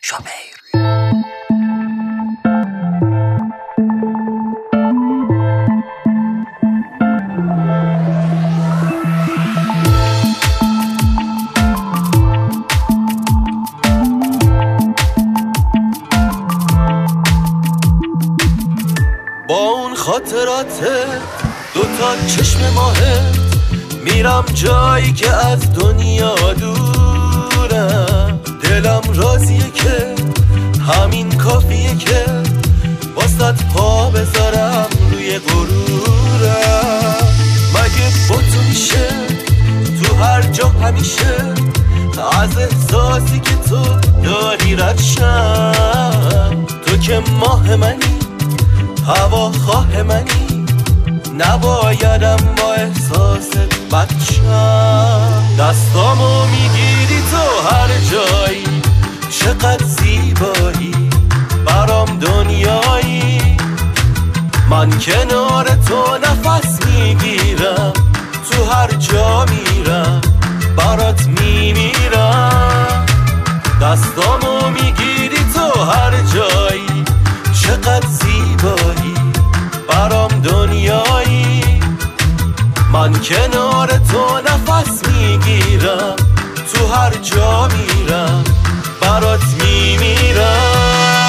شوبیر. با اون خاطرات دوتا چشم ماهت میرم جایی که از دنیا دورم. دلم راضیه که همین کافیه که واسط پا بذارم روی غرورم. مگه با تو میشه تو هر جا همیشه از احساسی که تو داری رد شم؟ تو که ماه منی، هوا خواه منی، نبایدم با احساست بچم. دستامو میگیری تو هر جایی، چقدر زیبایی برام دنیایی. من کنار تو نفس میگیرم، تو هر جا میرم برات میمیرم. دستامو میگیری تو هر جایی، چقدر زیبایی برام دنیایی. من کنار تو نفس میگیرم، تو هر جا میرم برات میمیرم.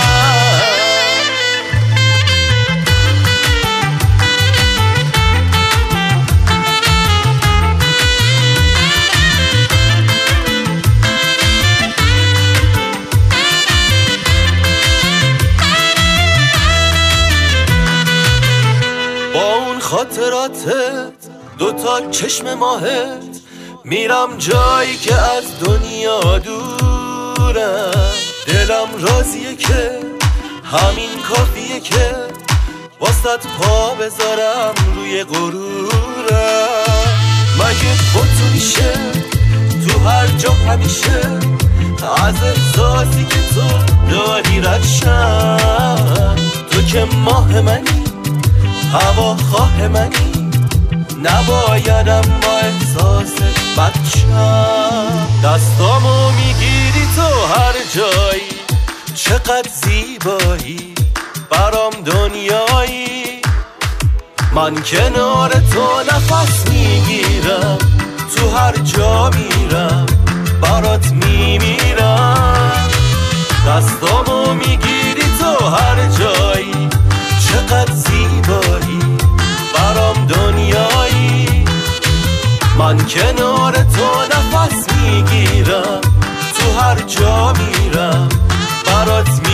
خاطراتت دوتا چشم ماهت میرم جایی که از دنیا دورم. دلم راضیه که همین کافیه که واسط پا بذارم روی غرورم. مگه با تو میشه تو هر جا همیشه از احساسی که تو داری رد شم؟ تو که ماه منی، هوا خواه منی، نبایدم با احساست بچم. دستامو میگیری تو هر جایی، چقدر زیبایی برام دنیایی. من کنار تو نفس میگیرم، تو هر جا میرم برات میمیرم. دستامو میگیری تو هر جایی، چقدر زیبایی برام دنیایی. من کنار تو نفس میگیرم، تو هر جا میرم برات